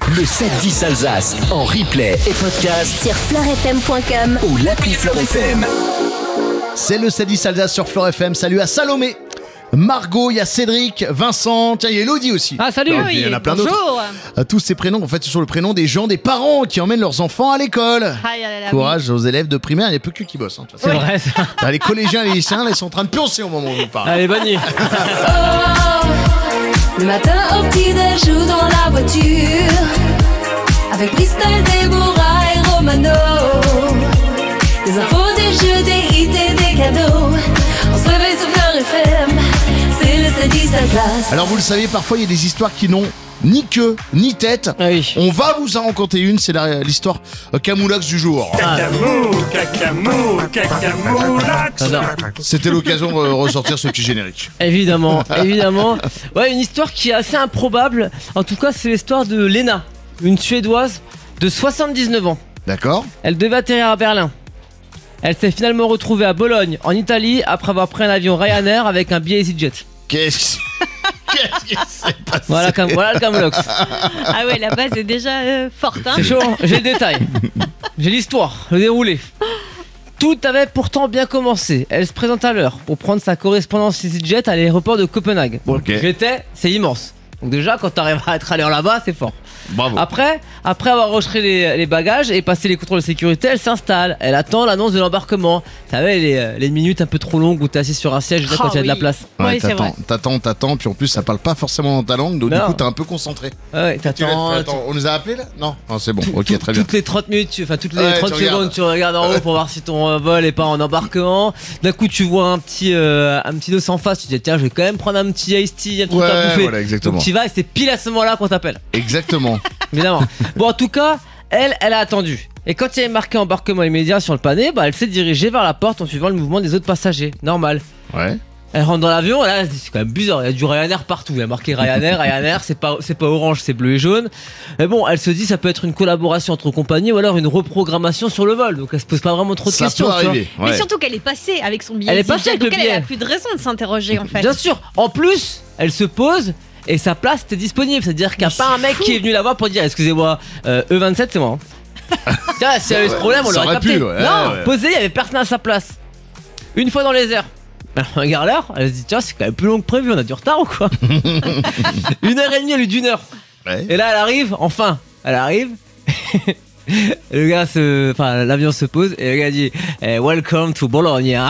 Le 7-10 Alsace en replay et podcast sur fleurfm.com ou l'appli Fleur FM. C'est le 7-10 Alsace sur Fleur FM. Salut à Salomé, Margot, il y a Cédric, Vincent, tiens, il y a Elodie aussi. Ah, salut. Il y en a plein d'autres. Tous ces prénoms, en fait, ce sont les prénoms des gens, des parents qui emmènent leurs enfants à l'école. Courage aux élèves de primaire, il n'y a plus que qui bossent. C'est vrai, ça. Les collégiens et les lycéens, là, ils sont en train de pioncer au moment où on parle. Allez, bonne nuit. Le matin au petit-déj ou dans la voiture, avec Christelle, Déborah et Romano. Des infos, des jeux, des hits et des cadeaux. On se réveille sur Fleur FM, c'est le 7-10 Alsace. Alors vous le savez, parfois il y a des histoires qui n'ont ni queue, ni tête. Ah oui. On va vous en raconter une, c'est l'histoire Camoulox du jour. C'était l'occasion de ressortir ce petit générique. Évidemment. Ouais, une histoire qui est assez improbable. En tout cas, c'est l'histoire de Lena, une Suédoise de 79 ans. D'accord. Elle devait atterrir à Berlin. Elle s'est finalement retrouvée à Bologne, en Italie, après avoir pris un avion Ryanair avec un billet EasyJet. Qu'est-ce qui s'est passé? Voilà le Camoulox. Ah ouais, la base est déjà forte, hein. C'est chaud, hein. J'ai le détail. J'ai l'histoire, le déroulé. Tout avait pourtant bien commencé. Elle se présente à l'heure pour prendre sa correspondance EasyJet à l'aéroport de Copenhague. Bon, Ok. j'étais, c'est immense. Donc déjà, quand t'arrives à être à l'heure là-bas, c'est fort. Bravo. Après avoir retiré les bagages et passé les contrôles de sécurité, elle s'installe. Elle attend l'annonce de l'embarquement. Vous savez, les minutes un peu trop longues où t'es assis sur un siège quand il y a de la place. Ouais, Oui, c'est vrai. t'attends, puis en plus ça parle pas forcément dans ta langue, donc Non. du coup t'es un peu concentré. Ouais, t'attends. Attends, on nous a appelés là? Non, c'est bon, ok, très bien. Toutes les 30 minutes, toutes les Ouais, 30 tu secondes, regardes. tu regardes en haut pour voir si ton vol est pas en embarquement. D'un coup, tu vois un petit dos en face. Tu te dis, tiens, je vais quand même prendre un petit iced tea, un truc à Ouais, bouffer. voilà, exactement. Donc tu vas et c'est pile à ce moment-là qu'on t'appelle. Exactement. Évidemment. Bon, en tout cas, elle a attendu. Et quand il y avait marqué embarquement immédiat sur le panneau, elle s'est dirigée vers la porte en suivant le mouvement des autres passagers. Normal. Ouais. Elle rentre dans l'avion, et là, c'est quand même bizarre. Il y a du Ryanair partout. Il y a marqué Ryanair, c'est pas orange, c'est bleu et jaune. Mais bon, elle se dit, ça peut être une collaboration entre compagnies ou alors une reprogrammation sur le vol. Donc elle se pose pas vraiment trop de Ça questions. peut tu vois. arriver. Mais Ouais. surtout qu'elle est passée avec son billet. Elle est passée avec donc le elle billet. a plus de raison de s'interroger en fait. Bien sûr. En plus, elle se pose. Et sa place était disponible, c'est-à-dire qu'il n'y a Mais pas un c'est mec fou. qui est venu la voir pour dire excusez-moi, E27 c'est moi. Tiens, s'il y avait ce problème, on Ça l'aurait aurait capté. pu, ouais, Non, ouais. posé, il y avait personne à sa place. Une fois dans les airs, elle regarde l'heure, elle se dit tiens, c'est quand même plus long que prévu, on a du retard ou quoi? 1h30 au lieu d'1 heure. Ouais. Et là, elle arrive. L'avion se pose et le gars dit welcome to Bologna.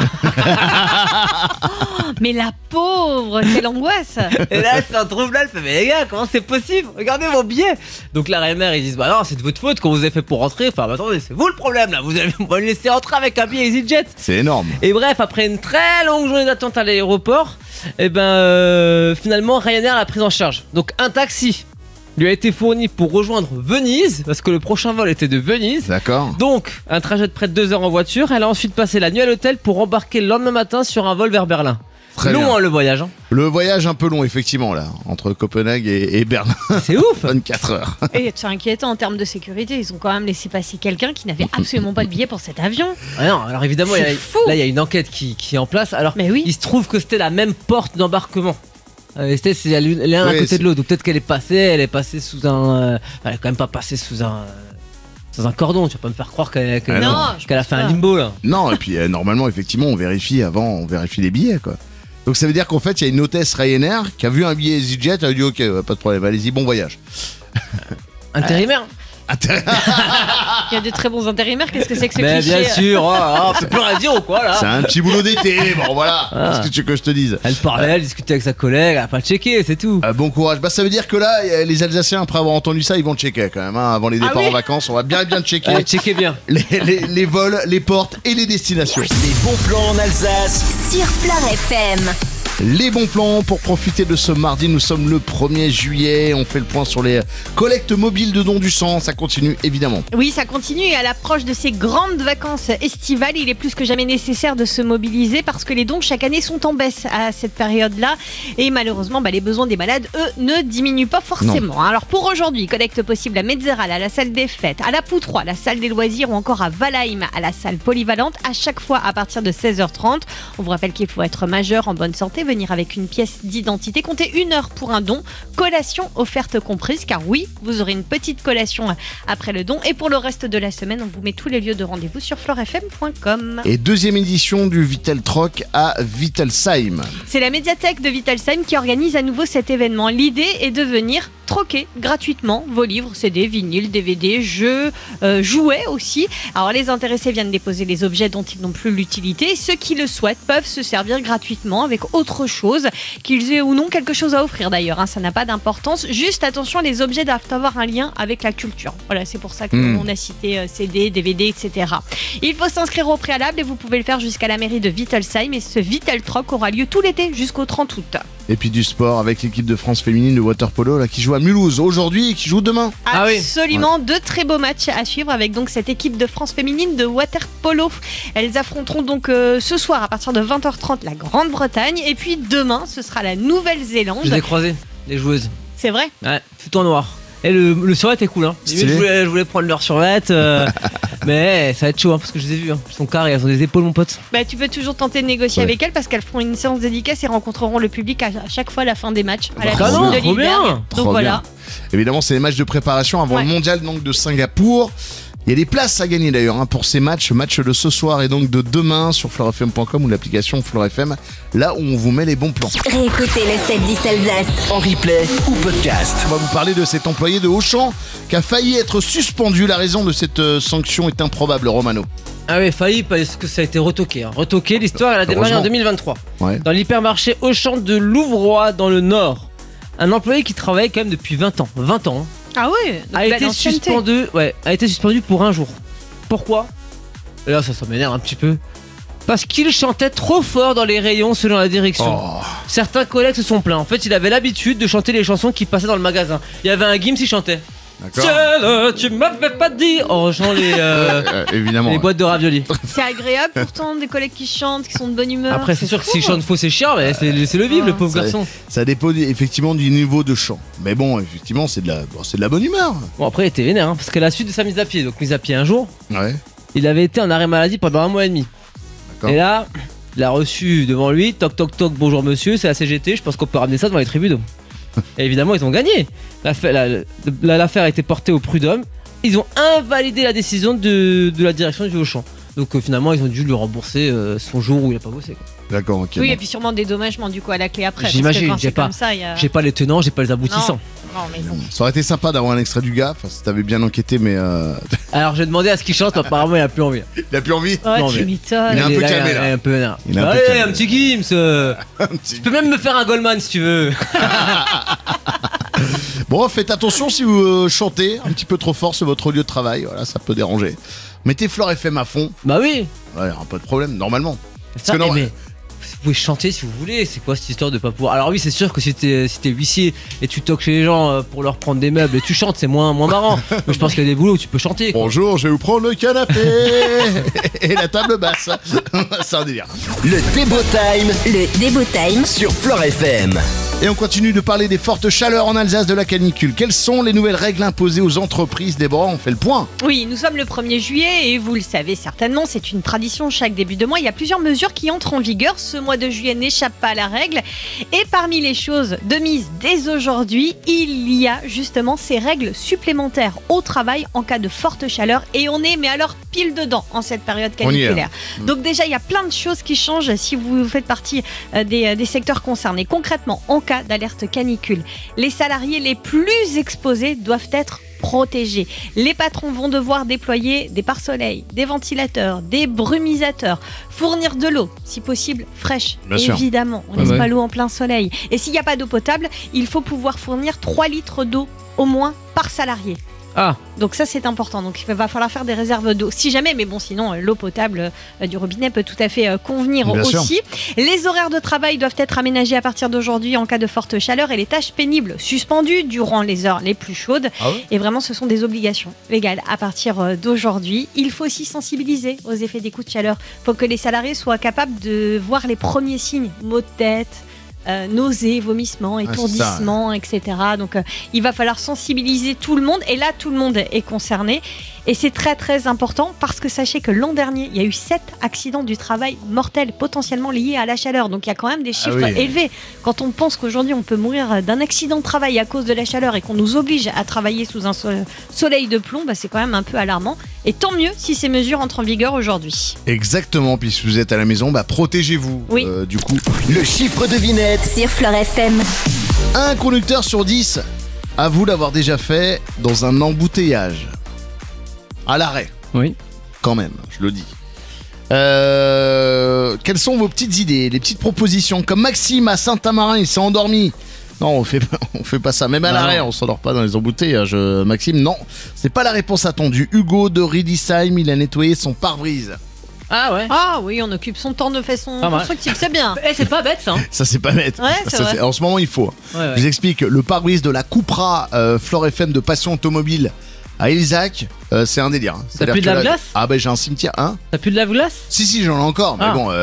Mais la pauvre, quelle angoisse. Et là, elle se retrouve là, elle fait mais les gars, comment c'est possible? Regardez mon billet. Donc la Ryanair, ils disent bah non, c'est de votre faute qu'on vous a fait pour rentrer. Enfin, bah, attendez, c'est vous le problème là. Vous allez me laisser rentrer avec un billet EasyJet. C'est énorme. Et bref, après une très longue journée d'attente à l'aéroport, finalement Ryanair l'a prise en charge. Donc un taxi lui a été fourni pour rejoindre Venise, parce que le prochain vol était de Venise. D'accord. Donc un trajet de près de 2 heures en voiture. Elle a ensuite passé la nuit à l'hôtel pour embarquer le lendemain matin sur un vol vers Berlin. Très Long bien. hein, le voyage, hein. Le voyage un peu long effectivement là, entre Copenhague et Berlin. C'est ouf. 24 heures. Et c'est inquiétant en termes de sécurité. Ils ont quand même laissé passer quelqu'un qui n'avait absolument pas de billet pour cet avion. Ah non, alors évidemment, C'est fou. il y a une enquête qui est en place. Alors, Mais oui. il se trouve que c'était la même porte d'embarquement. C'est l'un à Oui, côté c'est- de l'autre. Donc peut-être qu'elle est passée sous un. Elle est quand même pas passée sous un cordon. Tu vas pas me faire croire qu'elle Ah non. qu'elle a fait un pas. limbo là. Non, et puis normalement effectivement on vérifie les billets quoi. Donc ça veut dire qu'en fait il y a une hôtesse Ryanair qui a vu un billet EasyJet, elle a dit ok, pas de problème, allez-y, bon voyage. Intérimaire. Il y a de très bons intérimaires. Qu'est-ce que c'est que ce Mais cliché bien sûr. On peut plus rien dire ou quoi là. C'est un petit boulot d'été, bon voilà, qu'est-ce que tu veux que je te dise. Elle parlait, elle discutait avec sa collègue, elle a pas checké, c'est tout. Bon courage. Bah ça veut dire que là, les Alsaciens après avoir entendu ça, ils vont checker quand même, hein, avant les départs oui en vacances, on va bien checker Checkez bien. les vols, les portes et les destinations. Les bons plans en Alsace. Sur Fleur FM. Les bons plans pour profiter de ce mardi, nous sommes le 1er juillet, on fait le point sur les collectes mobiles de dons du sang, ça continue évidemment. Oui, ça continue et à l'approche de ces grandes vacances estivales, il est plus que jamais nécessaire de se mobiliser parce que les dons chaque année sont en baisse à cette période-là et malheureusement les besoins des malades, eux, ne diminuent pas forcément. Alors pour aujourd'hui, collecte possible à Metzeral, à la salle des fêtes, à la Poutroie, à la salle des loisirs ou encore à Valheim, à la salle polyvalente, à chaque fois à partir de 16h30. On vous rappelle qu'il faut être majeur, en bonne santé, venir avec une pièce d'identité. Comptez 1 heure pour un don. Collation offerte comprise, car oui, vous aurez une petite collation après le don. Et pour le reste de la semaine, on vous met tous les lieux de rendez-vous sur floorfm.com. Et 2e édition du Vitel Troc à Wittelsheim. C'est la médiathèque de Wittelsheim qui organise à nouveau cet événement. L'idée est de venir troquer gratuitement vos livres, CD, vinyles, DVD, jeux, jouets aussi. Alors les intéressés viennent déposer les objets dont ils n'ont plus l'utilité. Ceux qui le souhaitent peuvent se servir gratuitement avec autre chose, qu'ils aient ou non quelque chose à offrir d'ailleurs, ça n'a pas d'importance. Juste attention, les objets doivent avoir un lien avec la culture. Voilà, c'est pour ça qu'on a cité CD, DVD, etc. Il faut s'inscrire au préalable et vous pouvez le faire jusqu'à la mairie de Wittelsheim, et ce Vitel Troc aura lieu tout l'été jusqu'au 30 août. Et puis du sport avec l'équipe de France féminine de water-polo là, qui joue à Mulhouse aujourd'hui et qui joue demain. Absolument, 2 très beaux matchs à suivre avec donc cette équipe de France féminine de water-polo. Elles affronteront donc ce soir à partir de 20h30 la Grande-Bretagne, et puis demain ce sera la Nouvelle-Zélande. Je les ai croisées, les joueuses. C'est vrai? Ouais, tout en noir. Et le survêt était cool, hein. Je voulais prendre leur survêt, mais ça va être chaud, parce que je les ai vus. Ils sont carrés, elles ont des épaules, mon pote. Bah, tu peux toujours tenter de négocier avec elles, parce qu'elles feront une séance dédicace et rencontreront le public à chaque fois à la fin des matchs. À la piscine de Lilleberg. Donc voilà. Évidemment, c'est les matchs de préparation avant le mondial donc, de Singapour. Il y a des places à gagner d'ailleurs pour ces matchs de ce soir et donc de demain sur floorfm.com ou l'application FloorFM, là où on vous met les bons plans. Réécoutez le 7-10 Alsace en replay ou podcast. On va vous parler de cet employé de Auchan qui a failli être suspendu. La raison de cette sanction est improbable, Romano. Ah oui, failli parce que ça a été retoqué. Retoqué, l'histoire elle a démarré en 2023. Ouais. Dans l'hypermarché Auchan de Louvroy dans le Nord. Un employé qui travaillait quand même depuis 20 ans. 20 ans. Ah ouais, a été suspendu pour 1 jour. Pourquoi? Et là, ça m'énerve un petit peu. Parce qu'il chantait trop fort dans les rayons selon la direction. Certains collègues se sont plaints. En fait, il avait l'habitude de chanter les chansons qui passaient dans le magasin. Il y avait un Gims qui chantait. Ciel, tu m'avais pas dit. En chantant évidemment, les boîtes de raviolis. C'est agréable pourtant, des collègues qui chantent, qui sont de bonne humeur. Après, c'est sûr que s'ils chantent faux, c'est chiant, mais c'est le vivre, le pauvre garçon. Ça dépend effectivement du niveau de chant. Mais bon, effectivement, c'est de la bonne humeur. Bon, après, il était vénère, parce qu'à la suite de sa mise à pied, donc mise à pied un jour, il avait été en arrêt maladie pendant 1 mois et demi. D'accord. Et là, il a reçu devant lui, toc toc toc, bonjour monsieur, c'est la CGT, je pense qu'on peut ramener ça devant les tribunaux. Et évidemment, ils ont gagné. L'affaire a été portée au prud'homme. Ils ont invalidé la décision de la direction du Auchan. Donc finalement, ils ont dû lui rembourser son jour où il n'a pas bossé. Quoi. D'accord, ok. Oui, et puis sûrement des dédommagements du coup à la clé après. J'imagine, j'ai pas les tenants, j'ai pas les aboutissants. Non, mais non. Ça aurait été sympa d'avoir un extrait du gars, si t'avais bien enquêté, mais. Alors j'ai demandé à ce qu'il chante, mais apparemment il a plus envie. Il a plus envie? Oh, tu m'étonnes. Il est un peu calmé là. Un peu vénère. Allez, un petit Gims. Tu peux même me faire un Goldman si tu veux. Bon, faites attention si vous chantez un petit peu trop fort sur votre lieu de travail, voilà, ça peut déranger. Mettez Floor FM à fond. Bah oui. Ouais, pas de problème, normalement. Ça, mais vous pouvez chanter si vous voulez, c'est quoi cette histoire de pas pouvoir. Alors oui, c'est sûr que si t'es huissier et tu toques chez les gens pour leur prendre des meubles et tu chantes, c'est moins marrant. Mais je pense qu'il y a des boulots où tu peux chanter. Quoi. Bonjour, je vais vous prendre le canapé et la table basse. C'est un délire. Le Débo Time. Le Débo Time sur Floor FM. Et on continue de parler des fortes chaleurs en Alsace, de la canicule. Quelles sont les nouvelles règles imposées aux entreprises? Déborah, on fait le point. Oui, nous sommes le 1er juillet et vous le savez certainement, c'est une tradition chaque début de mois. Il y a plusieurs mesures qui entrent en vigueur. Ce mois de juillet n'échappe pas à la règle. Et parmi les choses de mise dès aujourd'hui, il y a justement ces règles supplémentaires au travail en cas de forte chaleur. Et on est, mais alors, pile dedans en cette période caniculaire. Donc déjà, il y a plein de choses qui changent si vous faites partie des secteurs concernés. Concrètement, en cas d'alerte canicule, les salariés les plus exposés doivent être protégés. Les patrons vont devoir déployer des pare-soleils, des ventilateurs, des brumisateurs, fournir de l'eau, si possible fraîche. Évidemment, on laisse pas l'eau en plein soleil. Et s'il n'y a pas d'eau potable, il faut pouvoir fournir 3 litres d'eau au moins par salarié. Donc ça c'est important, donc il va falloir faire des réserves d'eau si jamais, mais bon sinon l'eau potable du robinet peut tout à fait convenir aussi. Les horaires de travail doivent être aménagés à partir d'aujourd'hui en cas de forte chaleur et les tâches pénibles suspendues durant les heures les plus chaudes. Et vraiment ce sont des obligations légales à partir d'aujourd'hui. Il faut aussi sensibiliser aux effets des coups de chaleur pour que les salariés soient capables de voir les premiers signes, maux de tête, nausées, vomissements, étourdissements, etc. Donc il va falloir sensibiliser tout le monde et là tout le monde est concerné. Et c'est très très important parce que sachez que l'an dernier, il y a eu 7 accidents du travail mortels potentiellement liés à la chaleur. Donc il y a quand même des chiffres élevés. Quand on pense qu'aujourd'hui on peut mourir d'un accident de travail à cause de la chaleur et qu'on nous oblige à travailler sous un soleil de plomb, c'est quand même un peu alarmant. Et tant mieux si ces mesures entrent en vigueur aujourd'hui. Exactement, puis si vous êtes à la maison, protégez-vous. Oui. Du coup, Le chiffre devinette. Sur Fleur FM. un conducteur sur 10 avoue l'avoir déjà fait dans un embouteillage. À l'arrêt, Oui. quand même, je le dis. Quelles sont vos petites idées, les petites propositions? Comme Maxime à Saint-Amarin, il s'est endormi. Non, on fait pas ça. Même à l'arrêt, on s'endort pas dans les embouteillages. Maxime, non, c'est pas la réponse attendue. Hugo de Riedisheim, il a nettoyé son pare-brise. Ah ouais. Ah oui, on occupe son temps de façon Pas mal. constructive, c'est bien. C'est pas bête ça. Hein. Ça, c'est pas bête. Ouais, c'est vrai. En ce moment, il faut. Ouais. Je vous explique, le pare-brise de la Cupra Flore FM de Passion Automobile à Ilzac, c'est un délire. C'est-à-dire plus de que là- lave-glace Ah j'ai un cimetière, hein. T'as plus de lave-glace? Si, j'en ai encore, mais Ah. bon,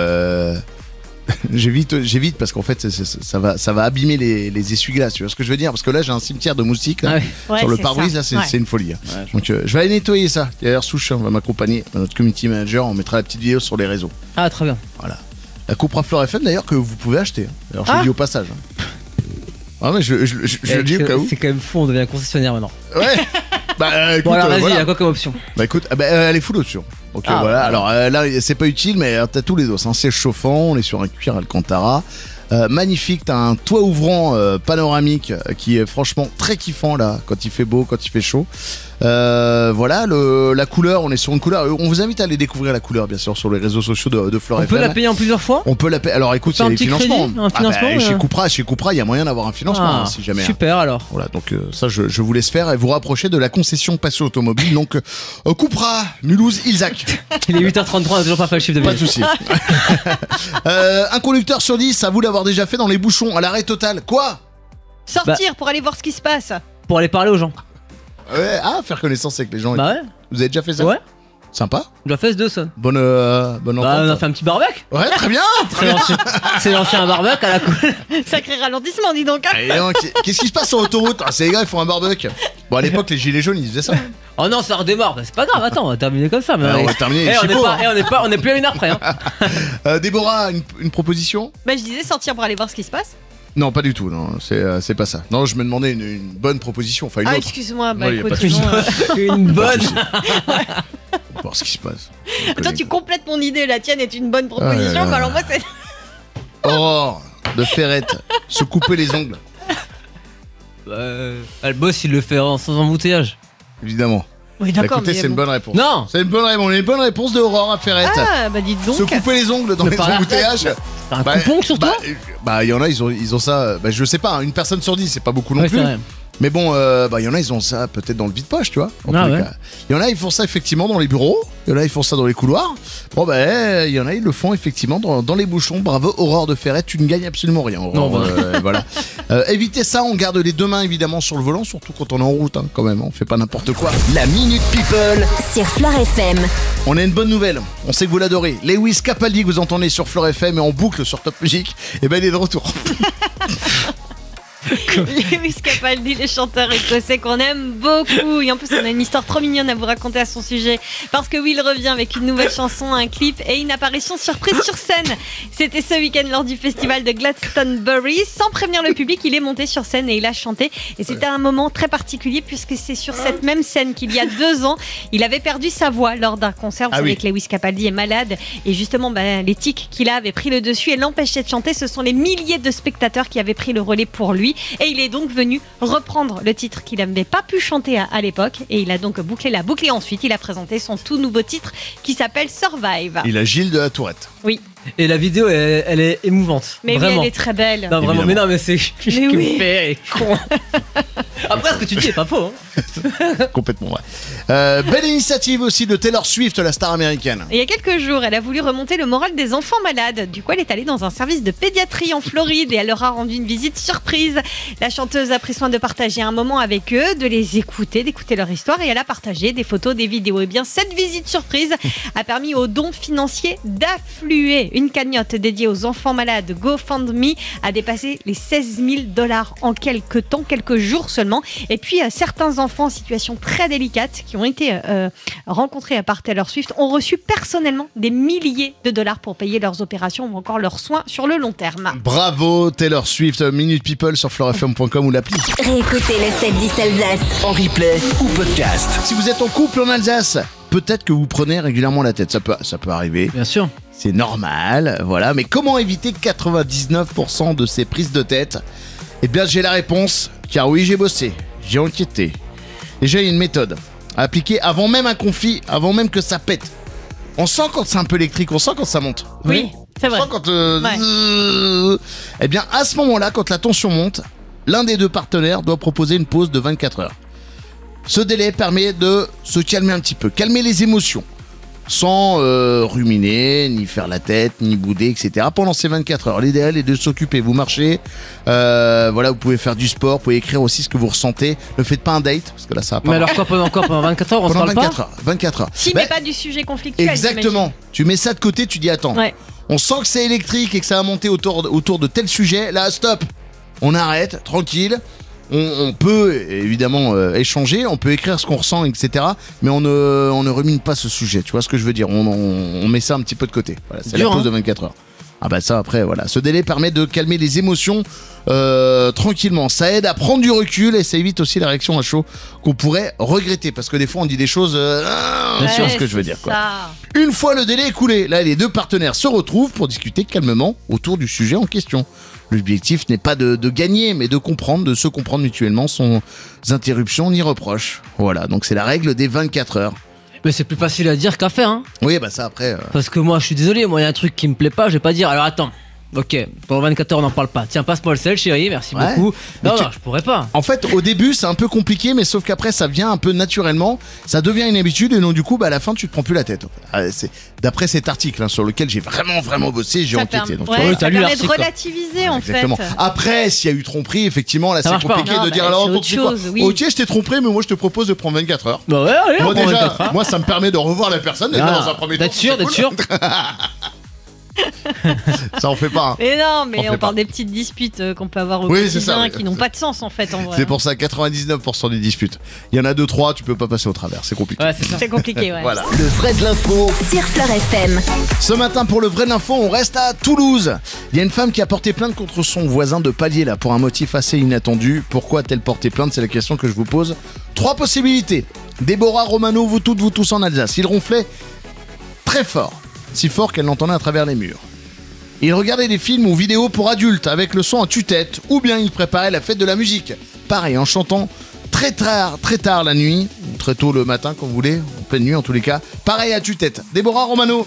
j'évite parce qu'en fait, ça va abîmer les essuie-glaces, tu vois ce que je veux dire? Parce que là, j'ai un cimetière de moustiques, là, Ah ouais. Ouais, sur le c'est pare-brise, ça. là, c'est Ouais. c'est une folie. Hein. Ouais, Donc, je vais aller nettoyer ça. D'ailleurs, Souche va m'accompagner, notre community manager, on mettra la petite vidéo sur les réseaux. Ah très bien. La Cupra Flore FM, d'ailleurs, que vous pouvez acheter. Alors, je le dis au passage. Ah, mais je le dis au cas où. C'est quand même fou, on devient concessionnaire maintenant. Ouais. Écoute, Bon alors vas-y, il voilà. y a quoi comme option? Écoute, elle est full option. Donc Ah, voilà, ouais. alors là c'est pas utile, mais t'as tous les dos. C'est un siège chauffant, on est sur un cuir Alcantara. Magnifique, t'as un toit ouvrant panoramique qui est franchement très kiffant là, quand il fait beau, quand il fait chaud. Voilà, la couleur, on est sur une couleur. On vous invite à aller découvrir la couleur, bien sûr, sur les réseaux sociaux de Flore On FM. peut la payer en plusieurs fois? On peut la payer. Alors écoute, Faire il y a un les petit financements. crédit, un financement, Chez Cupra, il y a moyen d'avoir un financement, si jamais. Super alors. Voilà, donc ça, je vous laisse faire et vous rapprocher de la concession Passion Automobile. Donc, Cupra, Mulhouse, Ilzac. Il est 8h33, on a toujours pas fait le chiffre de Pas de vie. soucis. Un conducteur sur 10, à vous d'avoir déjà fait dans les bouchons, à l'arrêt total. Quoi? Sortir pour aller voir ce qui se passe. Pour aller parler aux gens. Ouais, faire connaissance avec les gens. Bah ouais. Vous avez déjà fait ça? Ouais. Sympa. Je dois faire ce 2 son. Bonne Bah on a entente. fait un petit barbecue. Ouais, très bien. C'est l'ancien barbecue à la cool. Sacré ralentissement, dis donc. Et donc, qu'est-ce qui se passe sur l'autoroute? C'est les gars, ils font un barbecue. Bon, à l'époque, les gilets jaunes, ils faisaient ça. Oh non, ça redémarre. Bah, c'est pas grave, attends, on va terminer comme ça. Mais On va terminer les on est chipots, pas, hein. on est plus à 1 heure près. Hein. Déborah, une proposition? Bah, je disais sortir pour aller voir ce qui se passe. Non, pas du tout. Non, c'est pas ça. Non, je me demandais une bonne proposition. Enfin, une Ah, autre. excuse-moi. Ouais, y a Écoute, pas de souci. non, Une bonne. On va voir ce qui se passe. Toi, tu complètes mon idée. La tienne est une bonne proposition. Ah là là. Bah, alors, moi, c'est. Aurore de Ferrette, se couper les ongles, Le boss, il le fait sans embouteillage. évidemment. Oui, Bah, d'accord. écoutez, mais c'est une bon. bonne réponse. Non. C'est une bonne réponse. Une bonne réponse de Aurore à Ferrette. Ah, bah, dites donc. Se couper les ongles dans Mais les par la embouteillages. T'as un coupon sur toi? Il y en a, ils ont ça. Je sais pas, une personne sur 10, c'est pas beaucoup non Ouais, plus. c'est vrai. Mais bon, il y en a, ils ont ça peut-être dans le vide-poche, tu vois. En Ah tous les ouais. cas. Il y en a, ils font ça effectivement dans les bureaux. Il y en a, ils font ça dans les couloirs. Bon, il y en a, ils le font effectivement dans les bouchons. Bravo, Aurore de Ferrette, tu ne gagnes absolument rien, Aurore. Non, Voilà. Évitez ça, on garde les deux mains évidemment sur le volant, surtout quand on est en route, hein, quand même. On fait pas n'importe quoi. La Minute People. Sur Fleur FM. On a une bonne nouvelle, on sait que vous l'adorez. Lewis Capaldi que vous entendez sur Fleur FM et en boucle sur Top Music, et il est de retour. Lewis Capaldi, le chanteur écossais qu'on aime beaucoup. Et en plus, on a une histoire trop mignonne à vous raconter à son sujet. Parce que oui, il revient avec une nouvelle chanson, un clip et une apparition surprise sur scène. C'était ce week-end lors du festival de Glastonbury. Sans prévenir le public, il est monté sur scène et il a chanté. Et c'était un moment très particulier puisque c'est sur cette même scène qu'il y a 2 ans, il avait perdu sa voix lors d'un concert. Vous savez que Lewis Capaldi est malade. Et justement, les tics qu'il a avaient pris le dessus et l'empêchaient de chanter. Ce sont les milliers de spectateurs qui avaient pris le relais pour lui. Et il est donc venu reprendre le titre qu'il n'avait pas pu chanter à l'époque. Et il a donc bouclé la boucle. Et ensuite, il a présenté son tout nouveau titre qui s'appelle Survive. Il a Gilles de la Tourette. Oui. Et la vidéo, elle est émouvante. Mais vraiment. oui, elle est très belle. Non, vraiment, Évidemment. mais non, mais c'est. Mais qui me oui. fait, elle est con. Après, ce que tu dis est pas faux. Hein. Complètement vrai. Belle initiative aussi de Taylor Swift, la star américaine. Et il y a quelques jours, elle a voulu remonter le moral des enfants malades. Du coup, elle est allée dans un service de pédiatrie en Floride et elle leur a rendu une visite surprise. La chanteuse a pris soin de partager un moment avec eux, de les écouter, d'écouter leur histoire et elle a partagé des photos, des vidéos. Et bien, cette visite surprise a permis aux dons financiers d'affluer Une cagnotte dédiée aux enfants malades, GoFundMe, a dépassé les $16 000 en quelques jours seulement. Et puis, certains enfants en situation très délicate qui ont été rencontrés par Taylor Swift ont reçu personnellement des milliers de dollars pour payer leurs opérations ou encore leurs soins sur le long terme. Bravo Taylor Swift, Minute People sur fleurfm.com ou l'appli. Réécoutez le 7-10 Alsace. En replay ou podcast. Si vous êtes en couple en Alsace, peut-être que vous prenez régulièrement la tête, ça peut arriver. Bien sûr. C'est normal, voilà. Mais comment éviter 99% de ces prises de tête ? Eh bien, j'ai la réponse, car oui, j'ai bossé, j'ai enquêté. Déjà, il y a une méthode à appliquer avant même un conflit, avant même que ça pète. On sent quand c'est un peu électrique, on sent quand ça monte. Oui, c'est vrai. On sent quand... Eh bien, à ce moment-là, quand la tension monte, l'un des deux partenaires doit proposer une pause de 24 heures. Ce délai permet de se calmer un petit peu, calmer les émotions, sans ruminer, ni faire la tête, ni bouder, etc. Pendant ces 24 heures, l'idéal est de s'occuper. Vous marchez, voilà, vous pouvez faire du sport, vous pouvez écrire aussi ce que vous ressentez. Ne faites pas un date, parce que là, ça va pas. Mais alors quoi, pendant 24 heures, on se Pendant parle 24 pas heures, 24 heures. Si, mais pas du sujet conflictuel. Exactement. Tu mets ça de côté, tu dis attends. Ouais. On sent que c'est électrique et que ça va monter autour de tel sujet. Là, stop. On arrête, tranquille. On peut évidemment échanger, on peut écrire ce qu'on ressent, etc. Mais on ne rumine pas ce sujet. Tu vois ce que je veux dire ? On met ça un petit peu de côté. Voilà, c'est la pause de 24 heures. Ah bah ça après voilà. Ce délai permet de calmer les émotions tranquillement. Ça aide à prendre du recul et ça évite aussi la réaction à chaud qu'on pourrait regretter. Parce que des fois on dit des choses... Bien sûr ce que je veux dire. Quoi. Une fois le délai écoulé, là les deux partenaires se retrouvent pour discuter calmement autour du sujet en question. L'objectif n'est pas de gagner, mais de comprendre, de se comprendre mutuellement sans interruption ni reproche. Voilà, donc c'est la règle des 24 heures. Mais c'est plus facile à dire qu'à faire, hein. Oui, bah ça après... Parce que moi, je suis désolé, moi, il y a un truc qui me plaît pas, je vais pas dire, alors attends, ok, pendant 24 heures, on n'en parle pas. Tiens, passe-moi le sel, chérie, merci beaucoup. Non, je pourrais pas. En fait, au début, c'est un peu compliqué, mais sauf qu'après, ça vient un peu naturellement. Ça devient une habitude, et donc du coup, bah, à la fin, tu te prends plus la tête. C'est d'après cet article sur lequel j'ai vraiment bossé, j'ai enquêté. Donc, ça permet de relativiser, en exactement. fait. Après, s'il y a eu tromperie, effectivement, là, ça c'est compliqué de dire alors, autre chose, oui. ok, je t'ai trompé, mais moi, je te propose de prendre 24 heures. Bah ouais, allez, Moi, on prend déjà, 24 heures. moi, ça me permet de revoir la personne, déjà, dans un premier temps. D'être sûr, c'est d'être sûr. Ça on fait pas. Hein. Mais non, mais On on parle des petites disputes qu'on peut avoir au Oui, quotidien c'est ça, oui. qui n'ont pas de sens en fait en vrai. C'est pour ça 99% des disputes. Il y en a 2-3, tu peux pas passer au travers, c'est compliqué. Ouais, c'est ça. C'est compliqué, ouais. Voilà. Le vrai de l'info. Sur Fleur FM. Ce matin pour le vrai de l'info, on reste à Toulouse. Il y a une femme qui a porté plainte contre son voisin de palier là pour un motif assez inattendu. Pourquoi a-t-elle porté plainte ? C'est la question que je vous pose. 3 possibilités. Déborah Romano, vous tous en Alsace. Il ronflait très fort, si fort qu'elle l'entendait à travers les murs. Il regardait des films ou vidéos pour adultes avec le son en tue-tête, ou bien il préparait la fête de la musique. Pareil, en chantant très tard la nuit, ou très tôt le matin, comme vous voulez, en pleine nuit en tous les cas. Pareil à tue-tête. Déborah Romano.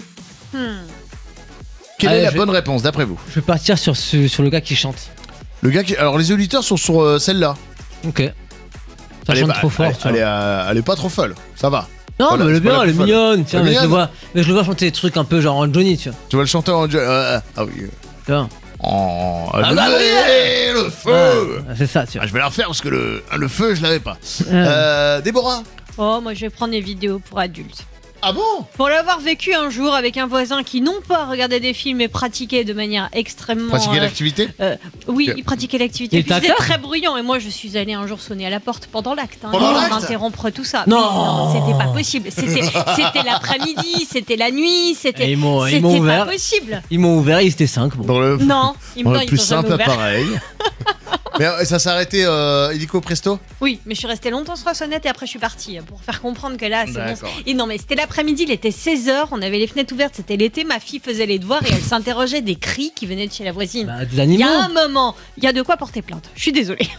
Quelle est la bonne réponse d'après vous ? Je vais partir sur le gars qui chante. Le gars qui... Alors les auditeurs sont sur celle-là. Ok. Ça chante trop fort, tu vois. Elle est pas trop folle, ça va. Non, Voilà, mais elle est c'est pas bien, la elle est plus folle. mignonne. Tiens, Elle est mais je mignonne. le vois chanter des trucs un peu genre en Johnny, tu vois. Tu vois le chanteur en... Ah oui. Tu vois. Oh, Ah bah oui, le feu. Ouais, c'est ça, tu vois. Je vais la refaire parce que le feu, je l'avais pas. Déborah. Oh, moi je vais prendre des vidéos pour adultes. Ah bon ? Pour l'avoir vécu un jour avec un voisin qui non pas regardait des films mais pratiquait de manière extrêmement... Pratiquer l'activité ? Oui, Ok. il pratiquait l'activité. Et Puis c'était d'accord. très bruyant et moi je suis allée un jour sonner à la porte pendant l'acte. Pendant pour l'acte interrompre tout ça. Non. Mais non, c'était pas possible. C'était l'après-midi, c'était la nuit, Et c'était ils m'ont pas ouvert. possible. Ils m'ont ouvert, ils étaient 5. Bon. Dans le, Non, il dans me le semble plus qu'ils sont jamais simple ouverts. appareil. Mais ça s'est arrêté illico presto ? Oui, mais je suis restée longtemps sur la sonnette et après je suis partie pour faire comprendre que là c'est bon. D'accord. Et non, mais c'était l'après-midi, il était 16h, on avait les fenêtres ouvertes, c'était l'été, ma fille faisait les devoirs et elle s'interrogeait des cris qui venaient de chez la voisine. Bah, des Il y animaux. a un moment, il y a de quoi porter plainte. Je suis désolée.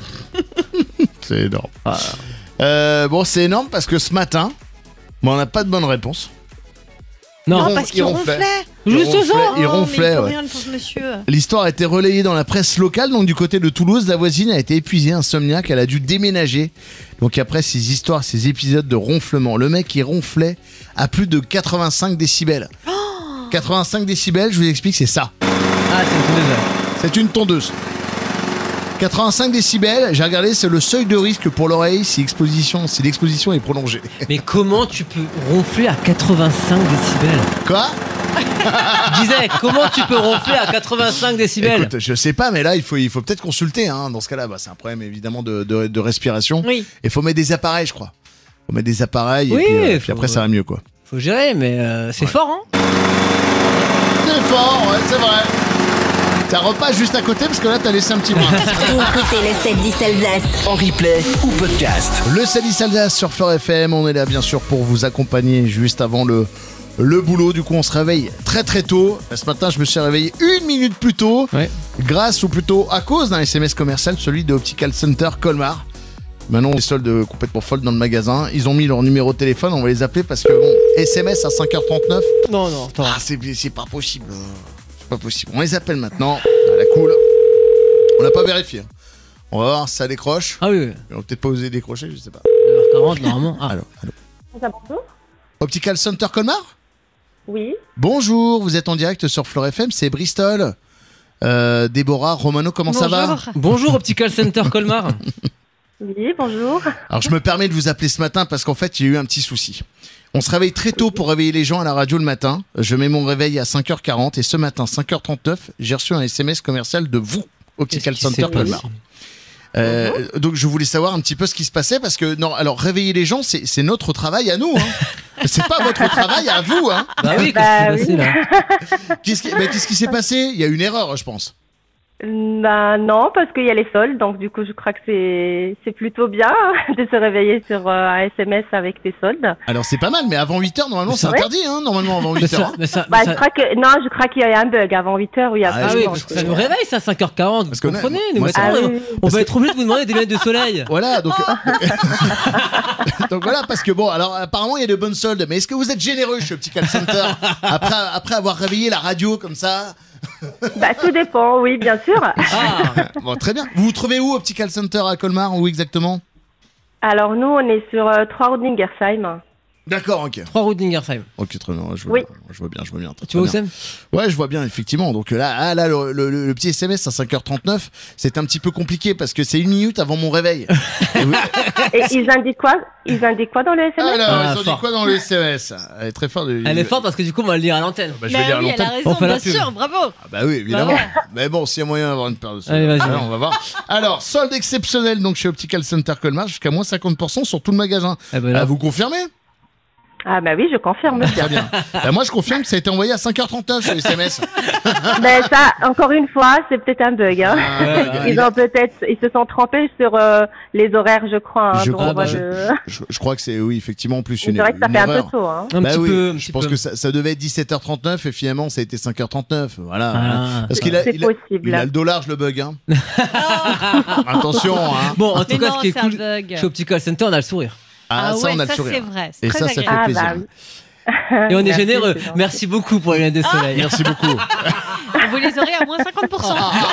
C'est énorme. Bon, c'est énorme parce que ce matin, on n'a pas de bonne réponse. Non, Non, ron- parce il qu'il ronflait. ronflait. Juste ronflait, ça. il Oh, ronflait, mais il peut ouais. rien, le pauvre monsieur. L'histoire a été relayée dans la presse locale, donc du côté de Toulouse, la voisine a été épuisée, insomniaque, elle a dû déménager. Donc après ces histoires, ces épisodes de ronflement, le mec il ronflait à plus de 85 décibels. 85 décibels, je vous explique, c'est ça. Ah, c'est une tondeuse. C'est une tondeuse. 85 décibels, j'ai regardé, c'est le seuil de risque pour l'oreille si l'exposition est prolongée. Mais comment tu peux ronfler à 85 décibels ? Quoi ? Je disais, comment tu peux ronfler à 85 décibels? Écoute, je sais pas, mais là, il faut peut-être consulter. Hein. Dans ce cas-là, c'est un problème évidemment de respiration. Oui. Et faut mettre des appareils, je crois. Faut mettre des appareils Oui, et puis faut- après, ça va mieux, quoi. Faut gérer, mais c'est fort, hein. C'est fort, ouais, c'est vrai. Ça repasse juste à côté parce que là, t'as laissé un petit brin. Écoutez le 7-10 Alsace. En replay ou podcast. Le Salis Alsace sur Fleur FM, on est là bien sûr pour vous accompagner juste avant le boulot. Du coup, on se réveille très très tôt. Ce matin, je me suis réveillé 1 minute plus tôt, Ouais. grâce ou plutôt à cause d'un SMS commercial, celui de Optical Center Colmar. Maintenant, les soldes complètement folles dans le magasin. Ils ont mis leur numéro de téléphone, on va les appeler parce que bon, SMS à 5h39. Non, non, attends. Ah, c'est pas possible. C'est pas possible. On les appelle maintenant. Ah, la cool. On n'a pas vérifié. On va voir si ça décroche. Ah oui, oui. Ils vont peut-être pas osé décrocher, je sais pas. 40 normalement. Ah. Allô. Bonjour. Optical Center Colmar ? Oui. Bonjour, vous êtes en direct sur Fleur FM, c'est Bristol. Déborah, Romano, comment ça va ? Bonjour. Bonjour Optical Center Colmar. Oui, bonjour. Alors je me permets de vous appeler ce matin parce qu'en fait il y a eu un petit souci. On se réveille très tôt pour réveiller les gens à la radio le matin. Je mets mon réveil à 5h40 et ce matin 5h39 j'ai reçu un SMS commercial de vous, Optical Qu'est-ce qui Center s'est passé Colmar. Donc je voulais savoir un petit peu ce qui se passait parce que non, alors réveiller les gens c'est notre travail à nous. Hein. C'est pas votre travail à vous. Hein. Bah oui, Bah qu'est-ce qui s'est passé là? Qu'est-ce qui s'est passé ? Il y a une erreur, je pense. Ben non, parce qu'il y a les soldes, donc du coup je crois que c'est plutôt bien de se réveiller sur un SMS avec tes soldes. Alors c'est pas mal, mais avant 8h normalement c'est Ouais. interdit, hein, normalement avant 8h. Mais ça, mais ça, Bah, mais ça- je crois qu'il y a un bug avant 8h où il y a Ah pas Ah de oui, temps, parce que je ça nous crois. réveille ça à 5h40. Parce Vous que comprenez moi, nous, ça- Ah maintenant, oui, oui. on va être obligé de vous demander des lunettes de soleil. Voilà, donc donc voilà, parce que bon, alors apparemment il y a de bonnes soldes, mais est-ce que vous êtes généreux chez Optical Center après avoir réveillé la radio comme ça? Bah tout dépend, oui, bien sûr. Ah, Bon, très bien. Vous vous trouvez où Optical Center à Colmar, où exactement? Alors nous, on est sur 3 rue d'Ingersheim. D'accord, ok. 3 routes d'Ingersheim. Ok, très bien. Je vois Oui. bien. Très, Tu vois où très bien. c'est? Ouais, je vois bien, effectivement. Donc là, le petit SMS à 5h39, c'est un petit peu compliqué parce que c'est 1 minute avant mon réveil. Et oui. Et ils indiquent quoi? Ils indiquent quoi dans le SMS? Alors, Ah, ils ont dit fort. quoi dans le SMS? Elle est très forte. Elle est forte parce que du coup on va le lire à l'antenne. Bah, je vais Bah dire à oui, elle a l'antenne. raison, On fait la bien pub. sûr, bravo. Ah bah oui, évidemment. Bah Mais bon, s'il y a moyen d'avoir une paire de Allez, vas-y. on va voir. Alors, solde exceptionnel donc chez Optical Center Colmar, jusqu'à moins 50% sur tout le magasin. Eh ben là, Vous confirmez? Ah bah oui, je confirme. Très bien. Bah, moi, je confirme que ça a été envoyé à 5h39 sur SMS. Ben ça, encore une fois, c'est peut-être un bug. Hein. Ouais, Ils se sont trompés sur les horaires, je crois. Hein, Je donc, crois, moi, je crois que c'est, oui, effectivement, en plus c'est une vrai que ça une fait un erreur. peu tôt. Hein. un Bah petit oui, peu. je pense que ça devait être 17h39 et finalement ça a été 5h39. Voilà. Ah. Parce qu'il a, C'est il a- possible. il a le dos large, le bug. Hein. Attention. Hein. Bon, en tout Mais cas, non, ce qui est c'est un cool, bug. chez Optical Center, on a le sourire. Ah, ça, ouais, on a le ça sourire. c'est vrai. C'est Et très ça fait agréable. plaisir. Ah bah oui. Et on est Merci, généreux. c'est gentil. Merci beaucoup pour les lunettes de soleil. Merci beaucoup. Vous les aurez à moins 50%.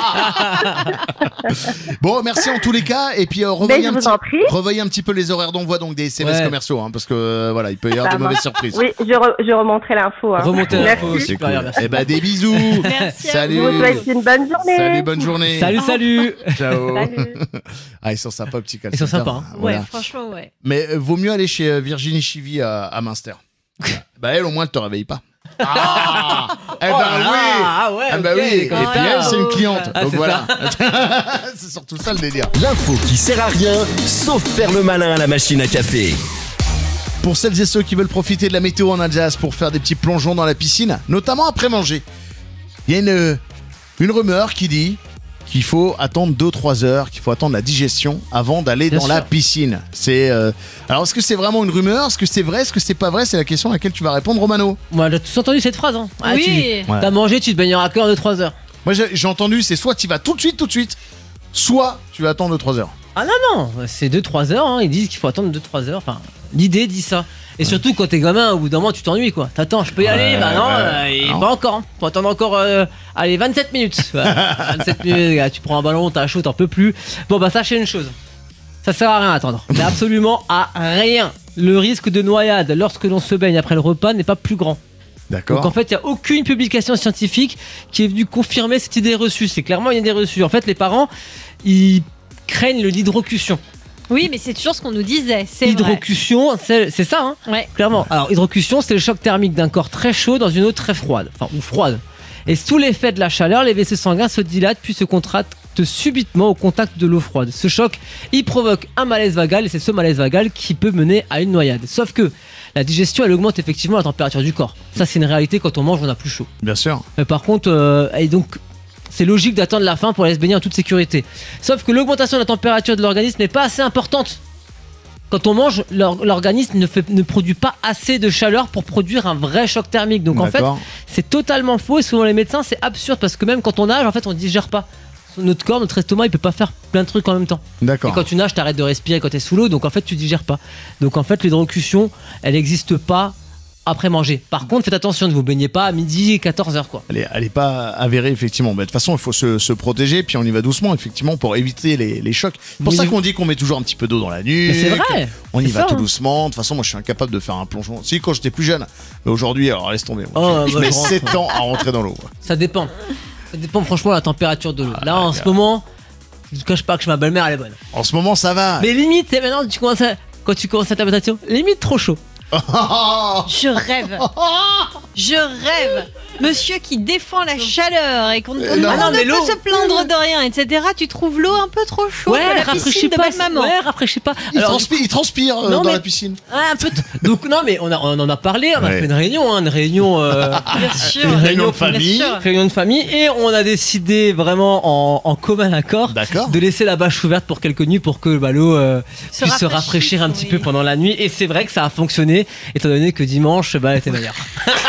Bon, merci en tous les cas. Et puis Ben, revoyez, je un vous en prie. revoyez un petit peu les horaires d'envoi, donc des SMS Ouais. commerciaux, hein, parce que voilà, il peut y avoir Ça de mauvaises marche. surprises. Oui, je remonterai l'info. Hein. Remontez l'info, Merci. super, merci. Eh ben des bisous. Merci à Salut. Je vous souhaite une bonne journée. Salut, bonne journée. Salut, salut. Ciao. Salut. Ah, ils sont sympas, Optical Ils sont Center. sympas, hein. Voilà. Ouais, franchement, ouais. Mais vaut mieux aller chez Virginie Chivy à Münster. Bah elle au moins elle te réveille pas. Ah eh ben oui. Ah ouais. Ah bah ok. oui, et puis elle c'est une cliente. Ah, donc c'est voilà. C'est surtout ça le délire. L'info qui sert à rien, sauf faire le malin à la machine à café. Pour celles et ceux qui veulent profiter de la météo en Alsace pour faire des petits plongeons dans la piscine, notamment après manger, il y a une rumeur qui dit qu'il faut attendre 2-3 heures, qu'il faut attendre la digestion avant d'aller Bien dans la sûr. piscine. Alors est-ce que c'est vraiment une rumeur? Est-ce que c'est vrai? Est-ce que c'est pas vrai? C'est la question à laquelle tu vas répondre, Romano. Moi, j'ai tous entendu cette phrase. Hein. Ah, Oui. Ouais. T'as mangé, tu te baigneras à cœur de 3 heures. Moi j'ai entendu, c'est soit tu vas tout de suite, soit tu vas attendre 2-3 heures. Ah non, c'est 2-3 heures. Hein. Ils disent qu'il faut attendre 2-3 heures. Enfin, l'idée dit ça. Et surtout quand t'es gamin, au bout d'un moment, tu t'ennuies quoi. T'attends, je peux y aller? Bah non, et non. pas encore. Hein. Faut attendre encore, allez, 27 minutes. Ouais, 27 minutes, gars, tu prends un ballon, t'as chaud, t'en peux plus. Bon, bah, sachez une chose. Ça sert à rien à attendre. Mais absolument à rien. Le risque de noyade lorsque l'on se baigne après le repas n'est pas plus grand. D'accord. Donc en fait, il n'y a aucune publication scientifique qui est venue confirmer cette idée reçue. C'est clairement une idée reçue. En fait, les parents, ils craignent l'hydrocution. Oui, mais c'est toujours ce qu'on nous disait. C'est vrai. Hydrocution, c'est ça, hein, Ouais. clairement. Alors, hydrocution, c'est le choc thermique d'un corps très chaud dans une eau très froide, ou froide. Et sous l'effet de la chaleur, les vaisseaux sanguins se dilatent puis se contractent subitement au contact de l'eau froide. Ce choc, il provoque un malaise vagal et c'est ce malaise vagal qui peut mener à une noyade. Sauf que la digestion, elle augmente effectivement la température du corps. Ça, c'est une réalité, quand on mange, on a plus chaud. Bien sûr. Mais par contre, et donc, c'est logique d'attendre la fin pour aller se baigner en toute sécurité. Sauf que l'augmentation de la température de l'organisme n'est pas assez importante. Quand on mange, l'organisme ne produit pas assez de chaleur pour produire un vrai choc thermique. Donc en fait, D'accord. c'est totalement faux. Et selon les médecins, c'est absurde parce que même quand on nage, en fait, on ne digère pas. Notre corps, notre estomac, il peut pas faire plein de trucs en même temps. Et D'accord. quand tu nages, t'arrêtes de respirer quand t'es sous l'eau, donc en fait, tu digères pas. Donc en fait, l'hydrocution, elle n'existe pas après manger. Par contre, faites attention, ne vous baignez pas à midi et 14h, quoi. Elle est pas avérée, effectivement. De toute façon, il faut se protéger, puis on y va doucement, effectivement, pour éviter les chocs. C'est pour Mais ça je- qu'on dit qu'on met toujours un petit peu d'eau dans la nuque. Mais c'est vrai. On y C'est va ça, tout hein. doucement. De toute façon, moi, je suis incapable de faire un plongeon. Si, quand j'étais plus jeune. Mais aujourd'hui, alors laisse tomber. Oh, je bah, mets je rentre. 7 ans à rentrer dans l'eau. Ça dépend. Ça dépend franchement de la température de l'eau. Là, en gars. ce moment, je ne cache pas que ma belle-mère, elle est bonne. En ce moment, ça va. Mais limite, c'est maintenant, quand tu commences à ta température, limite trop chaud. Je rêve. Je rêve. Monsieur qui défend la chaleur et qu'on non. on Ah non, mais ne l'eau- peut se plaindre de rien, etc. Tu trouves l'eau un peu trop chaude Ouais, de la rafraîchis piscine de pas. belle maman. Ouais, rafraîchis pas. Il Alors, transpire Non, dans mais- la piscine. ouais, un peu. Donc non, mais on en a parlé. On a Ouais. fait une réunion, Bien sûr. Une réunion de Bien famille. sûr. réunion de famille, et on a décidé vraiment en commun accord D'accord. de laisser la bâche ouverte pour quelques nuits pour que l'eau puisse se rafraîchir un petit oui. peu pendant la nuit. Et c'est vrai que ça a fonctionné, étant donné que dimanche, elle était meilleure.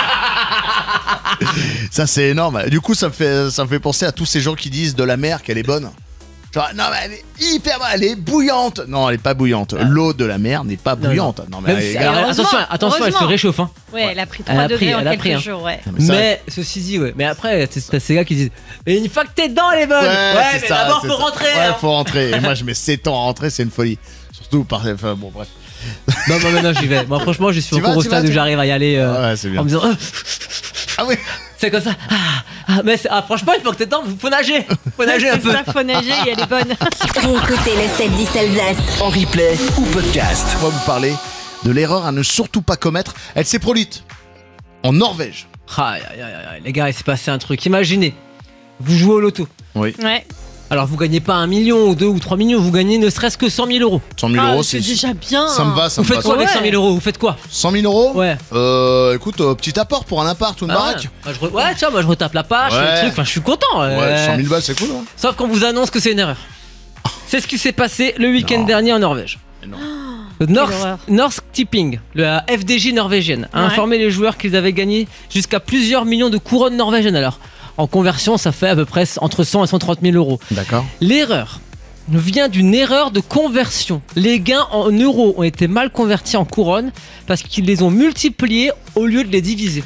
Ça, c'est énorme. Du coup, ça me fait penser à tous ces gens qui disent de la mer qu'elle est bonne. Genre, non, mais elle est hyper bonne, elle est bouillante. Non, elle est pas bouillante. L'eau de la mer n'est pas Non, bouillante. Non, mais Même les si- gars, alors, attention, elle se heureusement. réchauffe. Hein. Ouais, elle a pris Elle 3 a degrés pris, en elle a quelques pris, hein. jours, ouais. mais ça- Mais ceci dit, ouais. Mais après, t'as ces gars qui disent et une fois que t'es dedans, elle est bonne. Ouais, c'est mais ça, d'abord c'est faut ça. rentrer. Ouais, hein. faut rentrer. Et moi, je mets 7 ans à rentrer, c'est une folie. Surtout par. Enfin, bon, bref. Non, j'y vais. Moi, franchement, je suis Tu encore vas, au tu stade vas, où tu- j'arrive à y aller Ouais, c'est bien. en me disant Ah oui. c'est comme ça. Mais franchement, il faut que t'es dedans. Faut nager. Faut nager un C'est peu. ça, faut nager et elle est bonne. Réécoutez le 7-10 Alsace. En replay ou podcast. On va vous parler de l'erreur à ne surtout pas commettre. Elle s'est produite en Norvège. Aïe, aïe, aïe, aïe. Les gars, il s'est passé un truc. Imaginez, vous jouez au loto. Oui. Ouais. Alors, vous gagnez pas 1 million ou 2 ou 3 millions, vous gagnez ne serait-ce que 100 000 euros. 100 000 Ah, euros, c'est déjà bien. Ça me va, ça Vous me faites va. quoi avec Ouais. 100 000 euros? Vous faites quoi? 100 000 euros Ouais. Écoute, petit apport pour un appart ou une Ah baraque. ouais. Ouais, tiens, moi je retape la page, Ouais. le truc. Enfin, je suis content. Ouais, 100 000 balles, c'est cool, hein. Sauf qu'on vous annonce que c'est une erreur. C'est ce qui s'est passé le week-end Non. dernier en Norvège. Mais non. Le horreur. Norsk Tipping, la FDJ norvégienne, a Ouais. informé les joueurs qu'ils avaient gagné jusqu'à plusieurs millions de couronnes norvégiennes. Alors, en conversion, ça fait à peu près entre 100 et 130 000 euros. D'accord. L'erreur vient d'une erreur de conversion. Les gains en euros ont été mal convertis en couronnes parce qu'ils les ont multipliés au lieu de les diviser.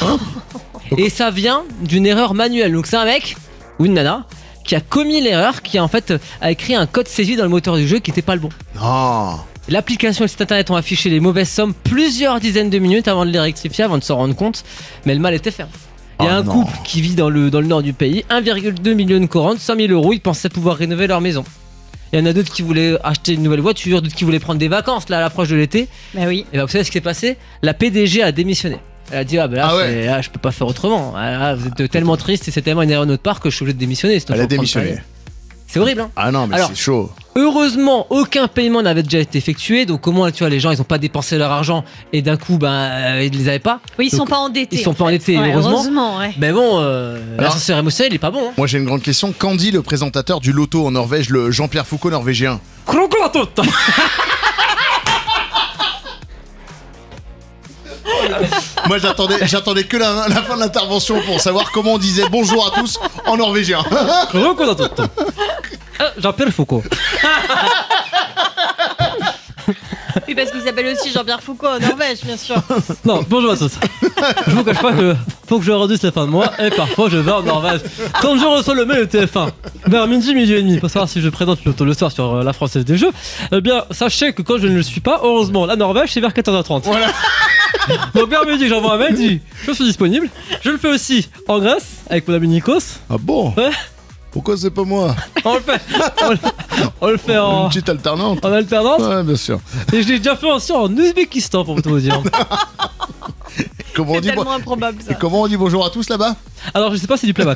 Et ça vient d'une erreur manuelle. Donc c'est un mec ou une nana qui a commis l'erreur, qui en fait a écrit un code saisi dans le moteur du jeu qui n'était pas le bon. Non. L'application et le site internet ont affiché les mauvaises sommes plusieurs dizaines de minutes avant de les rectifier, avant de s'en rendre compte, mais le mal était fait. Il y a Oh un non. couple qui vit dans le nord du pays, 1,2 million de couronnes, 100 000 euros, ils pensaient pouvoir rénover leur maison. Il y en a d'autres qui voulaient acheter une nouvelle voiture, d'autres qui voulaient prendre des vacances là à l'approche de l'été. Bah oui. Et ben, vous savez ce qui s'est passé? La PDG a démissionné. Elle a dit là, Ah ouais. là, je peux pas faire autrement. Ah, là, vous êtes tellement triste et c'est tellement une erreur de notre part que je suis obligé de démissionner. sinon Elle a je vais reprendre démissionné. pareil. C'est horrible, hein. Ah non, mais Alors, c'est chaud. Heureusement, aucun paiement n'avait déjà été effectué. Donc, au moins, tu vois, les gens, ils ont pas dépensé leur argent et d'un coup, ils les avaient pas. Oui, ils Donc, sont pas endettés. ils sont en pas fait. endettés, Ouais, heureusement. ouais. Mais bon, Alors- l'ascenseur émotionnel, il est pas bon. Hein. Moi, j'ai une grande question. Qu'en dit le présentateur du loto en Norvège, le Jean-Pierre Foucault norvégien? Moi, j'attendais que la fin de l'intervention pour savoir comment on disait bonjour à tous en norvégien. Jean-Pierre Foucault. Oui, parce qu'il s'appelle aussi Jean-Pierre Foucault en Norvège, bien sûr. Non, bonjour à tous. Je vous cache pas que faut que je redise la fin de mois et parfois je vais en Norvège. Quand je reçois le mail de TF1 vers midi et demi pour savoir si je présente l'auto le soir sur la Française des Jeux, eh bien sachez que quand je ne le suis pas, heureusement, la Norvège c'est vers 14h30. Voilà. Donc vers midi j'envoie un mail, dit je suis disponible. Je le fais aussi en Grèce avec mon ami Nikos. Ah bon? Ouais. Pourquoi c'est pas moi? On le fait en... Une petite alternante. En alternance. Ouais, bien sûr. Et je l'ai déjà fait aussi en Ouzbékistan, pour tout vous dire. Comment on C'est dit tellement improbable ça. Et comment on dit bonjour à tous là-bas? Alors, je sais pas, c'est du playback.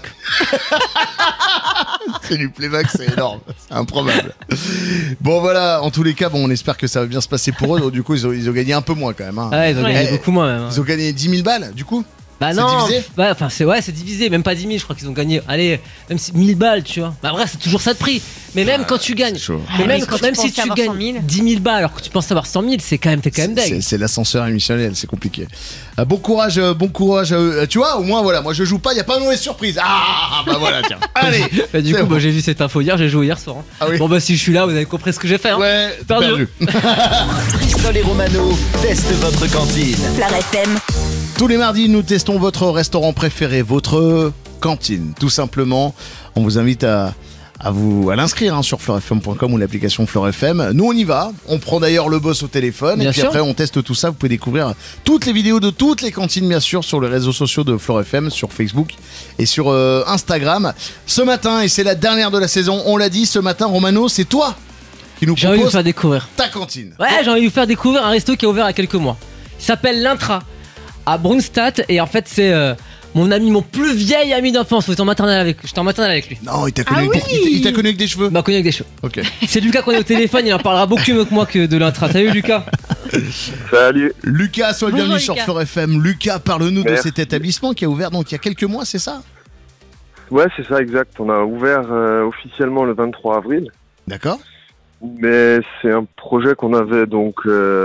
C'est du playback, c'est énorme, c'est improbable. Bon voilà, en tous les cas, on espère que ça va bien se passer pour eux. Donc, du coup, ils ont gagné un peu moins quand même. Hein. Ouais, ils ont gagné beaucoup moins même. Ils ont gagné 10 000 balles, du coup. Bah c'est non, divisé enfin c'est divisé, même pas 10 000, je crois qu'ils ont gagné, allez, même si 1000 balles, tu vois. Bah vrai, c'est toujours ça de prix. Mais même quand tu gagnes, chaud. mais même, quand tu même si penses tu avoir 100 gagnes 000. 10 000 balles alors que tu penses avoir 100 000, t'es quand même deg. C'est l'ascenseur émissionnel, c'est compliqué. Bon courage à eux. Tu vois, au moins voilà, moi je joue pas, y a pas de mauvaise surprise. Ah bah voilà, tiens. Allez. Bah, du c'est coup, bon. j'ai vu cette info hier, j'ai joué hier soir. Hein. Ah oui. Bon bah si je suis là, vous avez compris ce que j'ai fait. Hein. Ouais, Perdu. Bristol et Romano testent votre cantine. Flair FM. Tous les mardis, nous testons votre restaurant préféré, votre cantine, tout simplement. On vous invite à l'inscrire sur fleurfm.com ou l'application Fleur FM. Nous, on y va. On prend d'ailleurs le boss au téléphone. Bien et puis sûr. après, on teste tout ça. Vous pouvez découvrir toutes les vidéos de toutes les cantines, bien sûr, sur les réseaux sociaux de Fleur FM, sur Facebook et sur Instagram. Ce matin, et c'est la dernière de la saison, on l'a dit, ce matin, Romano, c'est toi qui nous J'ai envie de vous propose faire découvrir. ta cantine. Ouais, j'ai envie de vous faire découvrir un resto qui a ouvert il y a quelques mois. Il s'appelle l'Intra à Brunstadt et en fait c'est mon plus vieil ami d'enfance. J'étais en maternelle avec lui. Non, il t'a connu, Ah avec oui il t'a connu avec des cheveux. Il m'a connu avec des cheveux. Ok. C'est Lucas qu'on est au téléphone, il en parlera beaucoup mieux que moi que de l'Intra. Salut Lucas. Salut. Lucas, sois le Bonjour, bienvenu sur Lucas. Fleur FM. Lucas, parle-nous de Merci. cet établissement qui a ouvert donc il y a quelques mois, c'est ça? Ouais, c'est ça, exact. On a ouvert officiellement le 23 avril. D'accord. Mais c'est un projet qu'on avait donc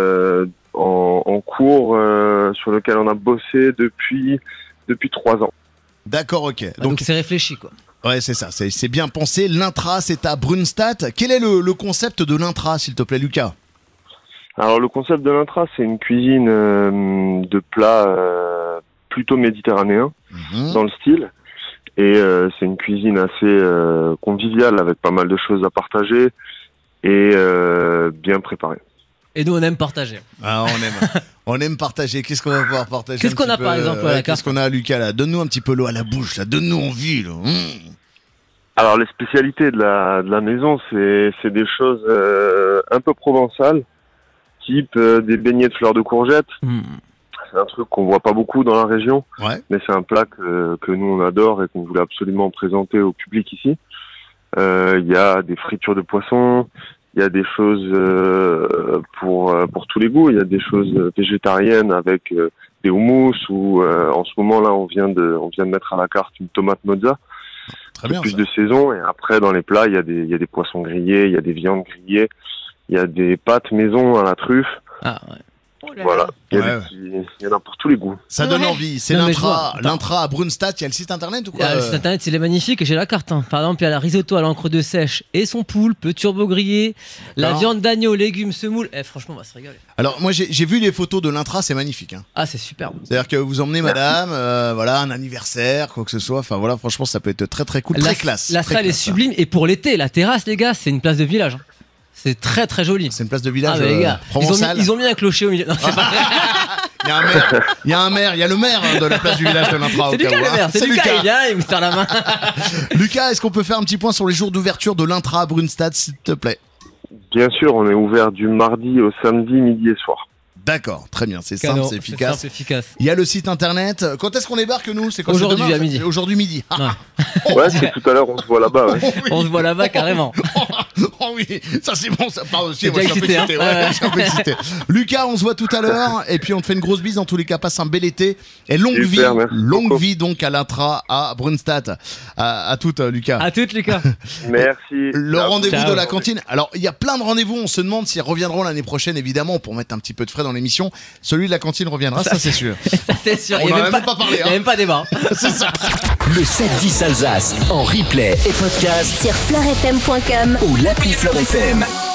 en cours sur lequel on a bossé depuis 3 ans. D'accord, ok. Donc c'est réfléchi quoi. Ouais, c'est ça, c'est bien pensé. L'Intra, c'est à Brunstadt. Quel est le concept de l'Intra, s'il te plaît, Lucas? Alors le concept de l'Intra, c'est une cuisine de plats plutôt méditerranéens dans le style. Et c'est une cuisine assez conviviale avec pas mal de choses à partager et bien préparée. Et nous on aime partager. Ah, on aime partager. Qu'est-ce qu'on va pouvoir partager? Qu'est-ce un qu'on petit a, peu, par exemple, à la qu'est-ce carte qu'on a, Lucas, là? Donne-nous un petit peu l'eau à la bouche, là. Donne-nous envie, là. Alors les spécialités de la maison, c'est des choses un peu provençales, type des beignets de fleurs de courgette. C'est un truc qu'on voit pas beaucoup dans la région, Ouais. mais c'est un plat que nous on adore et qu'on voulait absolument présenter au public ici. Il y a des fritures de poisson, il y a des choses pour tous les goûts, il y a des choses végétariennes avec des houmous ou en ce moment là on vient de mettre à la carte une tomate mozza. Très bien. Plus Ça. de saison, et après dans les plats il y a des poissons grillés, il y a des viandes grillées, il y a des pâtes maison à la truffe. Ah ouais. Oh là Voilà, là. il y a Ouais, il y en a pour tous les goûts. Ça donne Ouais. envie. C'est Non, mais je l'Intra. vois. Attends. L'Intra à Brunstadt. Il y a le site internet ou quoi? Le site internet il est magnifique et j'ai la carte. Hein. Par exemple, il y a la risotto à l'encre de sèche et son poulpe, turbo grillé, la Alors viande d'agneau, légumes, semoule. Franchement, on va se régaler. Alors, moi, j'ai vu les photos de l'Intra, c'est magnifique. Hein. Ah, c'est superbe. C'est-à-dire que vous emmenez madame, voilà, un anniversaire, quoi que ce soit. Enfin, voilà, franchement, ça peut être très, très cool. Très classe. La très salle est classe, hein. sublime et pour l'été, la terrasse, les gars, c'est une place de village. Hein. C'est très très joli. C'est une place de village Ah, mais les gars, provençal. ils ont mis un clocher au milieu. Non, c'est pas vrai. Il y a un maire, il y a le maire de la place du village de l'Intra. C'est au cas Lucas où, le hein. maire, c'est Lucas, il vient, il me serre la main. Lucas, est-ce qu'on peut faire un petit point sur les jours d'ouverture de l'Intra à Brunstadt, s'il te plaît? Bien sûr, on est ouvert du mardi au samedi, midi et soir. D'accord, très bien, c'est simple, c'est efficace. C'est efficace. Il y a le site internet. Quand est-ce qu'on débarque, nous? C'est quand? Aujourd'hui, c'est demain, à midi. Aujourd'hui midi. Ouais. Ouais, c'est tout à l'heure, on se voit là-bas. Ouais. On se voit là-bas carrément. Oh oui, ça c'est bon, ça parle aussi. T'es Moi, je suis un peu déjà excité. excité, hein. Ouais, je suis un peu excité. Lucas, on se voit tout à l'heure. Et puis on te fait une grosse bise. En tous les cas, passe un bel été. Et longue Super, merci beaucoup. vie donc à l'Intra à Brunstadt. À toute, Lucas. À toutes, Lucas. Merci. Le rendez-vous Ciao. de la cantine. Alors, il y a plein de rendez-vous. On se demande s'ils reviendront l'année prochaine, évidemment, pour mettre un petit peu de frais dans l'émission. Celui de la cantine reviendra, ça c'est sûr. Ça, c'est sûr. On Il y en a a même même pas parlé, Il y a hein. même pas débat. C'est ça. Le 7-10 Alsace en replay et podcast Sur fleurfm.com ou l'appli Fleur FM.